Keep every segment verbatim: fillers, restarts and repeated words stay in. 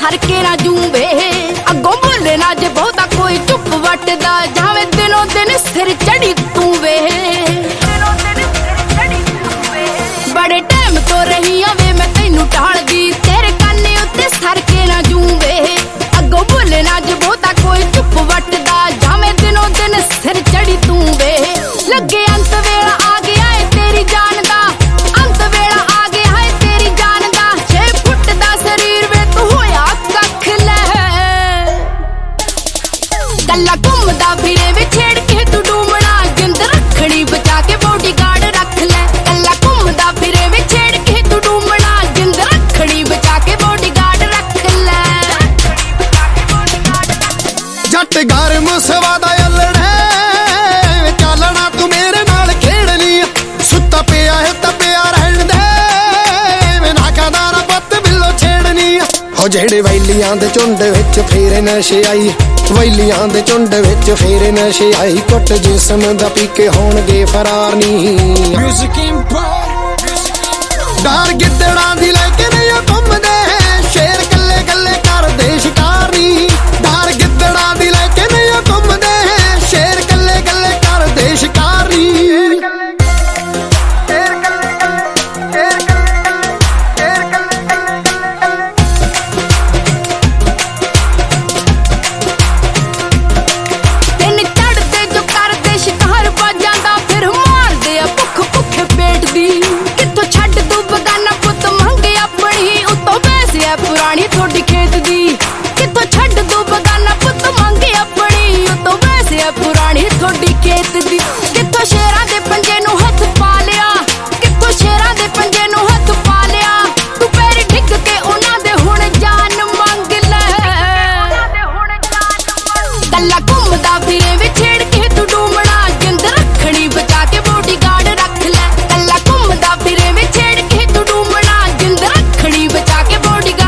सरके ना जूंबे अगों बोले ना जे बहुता कोई चुप वटदा जावे दिनों दिन सिर चढ़ी तू वे बड़े टाइम तो रही वे मैं तैनू टाल दी तेरे काने उत्ते सरके ना जूंबे अगों बोले ना जे बहुता कोई चुप वटदा जावे दिनों दिन सिर चढ़ी तू वे लगे अंत वेला आ गया है तेरी जान दा अंत वेला आ गया है तेरी जान दा छे फुट दा शरीर वे तू होया कख ले गल्ला घूमदा फिरे वे छेड़ के तू डूमना जिंद रखनी बचा के बॉडीगार्ड रख ले गल्ला घूमदा फिरे वे छेड़ के तू डूमना जिंद रखनी बचा के बॉडीगार्ड रख ले जट घर मुसवादा अलड़े चलना तू मेरे नाल खेड़नी सुता पिया है तपिया रहन दे ना कदारा पत बिल्लो छेड़नी हो जेड़े वैलियां दे झुंड विच फेरे नशे आई वैलियां दे झुंड विच फेरे नशे आई कुट जिस्म दा पी के होणगे फरार नी म्यूजिक डर गिद्दड़ां दी लेके नहीं घुमदे शेर कल्ले कल्ले करदे शिकार नी डर गिद्दड़ां दी लेके नहीं घुमदे शेर कल्ले कल्ले करदे शिकार नी पुरानी थोड़ी खेत दी कितों छड़ दो बगाना पुत मंगे अपनी तो वैसे है पुरानी थोड़ी खेत दी कितों शेरां दे पंजे नू हथ पा लिया कितों शेरां दे पंजे नू हथ पा लिया तू पैर डिग के उन्हां दे हुण जान मंग ले गल्ला घूमदा फिरे वे छेड़ के तू डूमना जिंद रखनी बचा के बॉडीगार्ड रख ले गल्ला घूमदा फिरे वे छेड़ के तू डूमना जिंद रखनी बचा के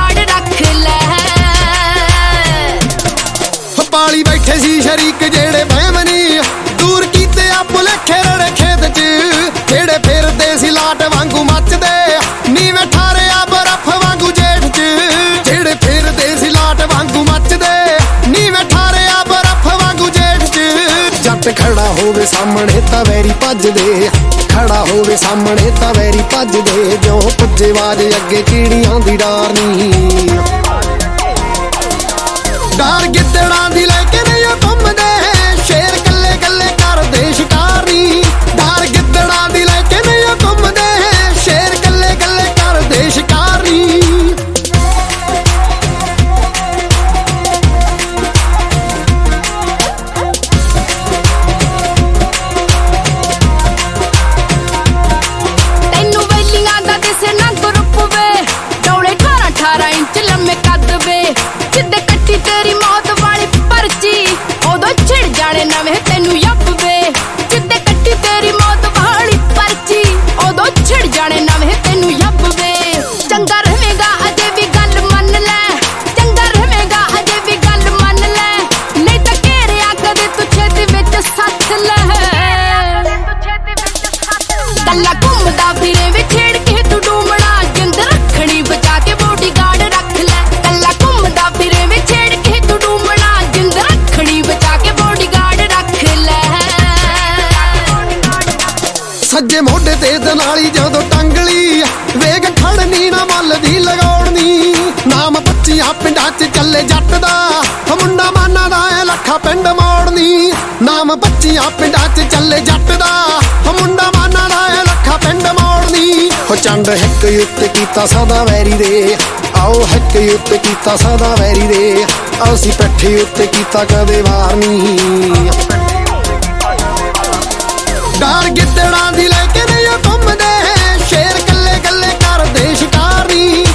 पाली बैठे सी शरीक जेड़े बहमनी दूर कीते आ भुलेखे रड़े खेत च जेड़े फिरदे सी लाट वांगू मचदे नीवे ठारे आ बर्फ वांगू जेठ च जेड़े फिरदे सी लाट वांगू मचदे नीवे ठारे आ बर्फ वांगू जेठ च जट खड़ा होवे सामने तां वैरी भजदे खड़ा होवे सामने तां वैरी भजदे जो पुज्जे वाज अगे कीड़ियां दी डार नी डर गिद्दड़ां दी लेके नहीं घुमदे शेर कल्ले कल्ले करदे शिकार नी डर गिद्दड़ां दी लेके नहीं घुमदे शेर कल्ले कल्ले करदे शिकार नी तैनू वैलियां दा दिसे ना ग्रुप वे डौले अठारह अठारह इंच लम्मे कद वे सिद्धे कट्टी तेरी मौत वाली पर्ची उदों छिड़ जाने नवे तेनू यप वे सिद्धे कट्टी तेरी मौत वाली पर्ची उदों छिड़ जाने नवे तेनू यप वे चंगा रहेगा अजे भी गल मन ले चंगा रहेगा अजे भी गल मन ले नहीं तां घेरिया कदे तू छेती विच सੱਤ ले गल्ला घूमदा फिरे वे छेड़ के तू डूमना जिंद रखनी बचा के बॉडीगार्ड रख ले गल्ला घूमदा फिरे वे छेड़ के तू डूमना जिंद रखनी बचा के बॉडीगार्ड रख ले सज्जे मोढे ते दनाली जदों टंगली वेग खड़नी ना मल दी लगाउणी नाम पच्चियां पिंडां च चले जट दा मुंडा माना दा ऐ लखा पिंड मोड़नी नाम पच्चियां पिंडां च चले जट दा मुंडा माना दा ऐ लखा पिंड मोड़नी हो चंड हिक युत कीता सदा वैरी दे आओ हिक युत कीता सदा वैरी दे असी पट्ठी उत्ते कीता कदे वार नी डर गिद्दड़ां दी लेके नहीं घुमदे शेर कल्ले कल्ले करदे शिकार नी